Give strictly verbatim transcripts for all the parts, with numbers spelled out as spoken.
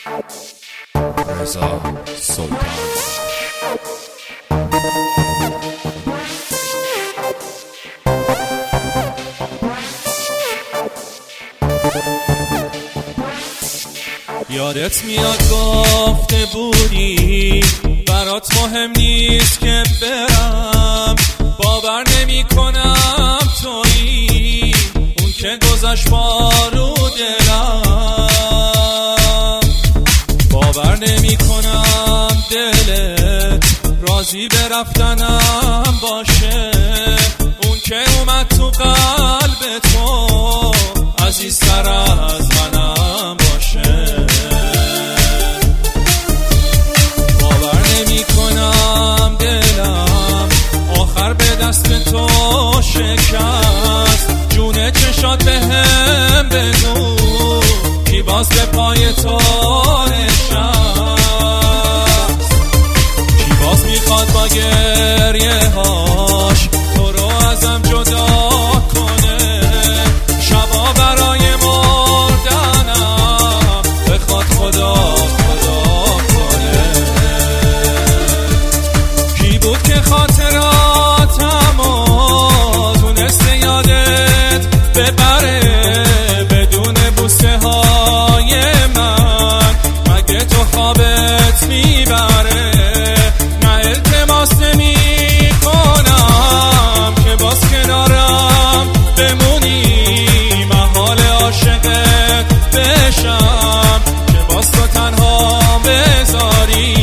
رضا سلطان. یادت میاد گفته بودی برات مهم نیست که برم، باور نمی کنم تویی اون که گذشت بارو دلم، باور نمی کنم دلت راضی به رفتنم باشه، اون که اومد تو قلب تو عزیزتر از منم باشه. باور نمی کنم دلم آخر به دست تو شکست، جون چشات به هم بگو کی باز به پای تو نشست، کی باز میخواد با گریه هاش تو رو ازم جدا کنه، شبا برای مردنم بخواد خدا خدا کنه. کی بود که خاطراتمو تونسته یادت ببره بدون بوسه های من، مگه تو خوابت میبره؟ نه التماس نمی کنم که باز کنارم بمونی، محال عاشقت بشم که باز تو تنها بذاری.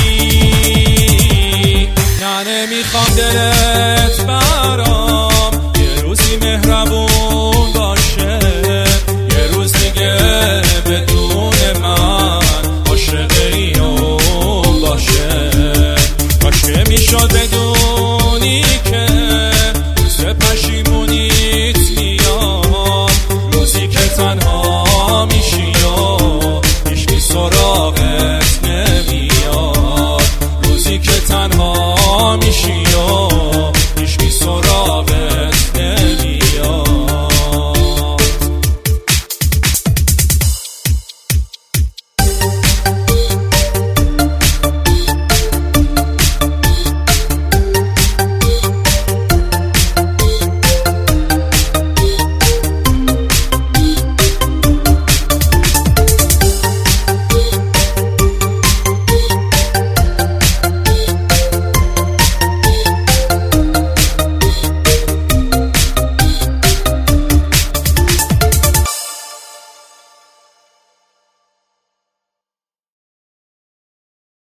نه نمیخوام دلت برام یه روزی مهربون باشه، یه روز دیگه بدون من عاشق اینو باشه. کاش که میشد بدونی که روز پشیمونیت میاد، روزی که تنها میشی